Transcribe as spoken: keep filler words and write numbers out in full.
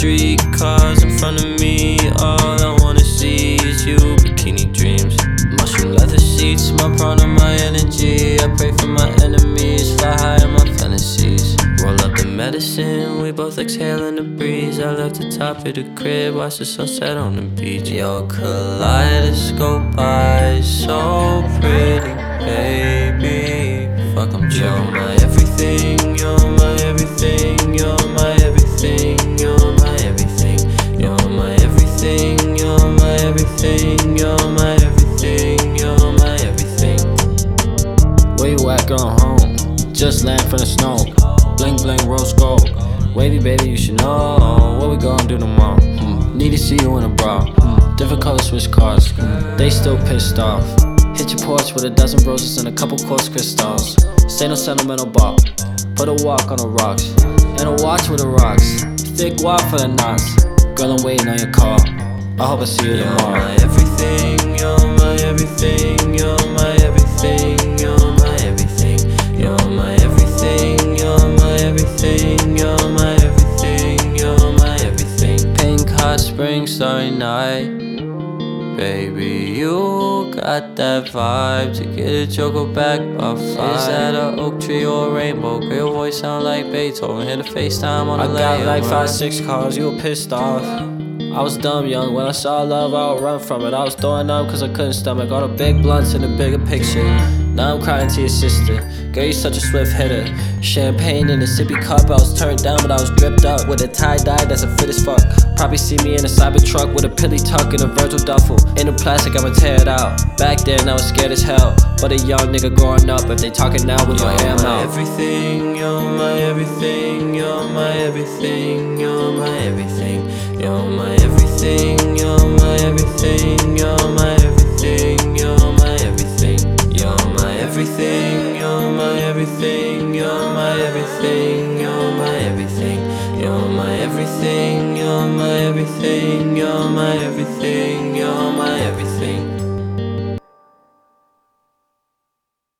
street cars in front of me. All I wanna see is you, bikini dreams. Mushroom leather seats, my prana, my energy. I pray for my enemies, fly high in my fantasies. Roll up the medicine, we both exhale in the breeze. I left the top of the crib, watch the sunset on the beach. Your kaleidoscope eyes, so pretty, baby. Fuck, I'm tripping. You're my everything, you're my everything, you're my everything, you're my everything, you're my everything, you're my everything, you're my everything, you're my everything. Where you at, girl? Home. Just land from the snow. Bling bling, rose gold. Wavy baby, you should know what we gonna do tomorrow. Mm. Need to see you in a bra. Mm. Different colors, switch cars. Mm. They still pissed off. Hit your porch with a dozen roses and a couple quartz crystals. Say no sentimental bop. Put a walk on the rocks and a watch with the rocks. Thick wad for the knots. Girl, I'm waiting on your call. I hope I see you tomorrow. You're my everything, you're my everything, you're my everything, you're my everything, you're my everything, you're my everything, you're my everything, you're my everything. Pink hot spring starry night. Baby, you got that vibe to get a joker back by five. Is that an oak tree or a rainbow? Girl, your voice sound like Beethoven. Hit a FaceTime on the I got like five, six cars, you were pissed off. I was dumb young, when I saw love I would run from it. I was throwing up cause I couldn't stomach all the big blunts in the bigger picture. Now I'm crying to your sister, girl you such a swift hitter. Champagne in a sippy cup, I was turned down but I was dripped up. With a tie-dye that's a fit as fuck. Probably see me in a Cybertruck with a pilly tuck and a Virgil duffel. In the plastic I'ma tear it out. Back then I was scared as hell, but a young nigga growing up. If they talking now with my hair out. Everything, you're my everything, you're my everything, you're my everything, you're my everything, you're my everything, you're my everything, you're my everything, you're my everything, you're my everything, you're my everything, you're my everything, you're my everything, you're my everything, you're my everything, you're my everything.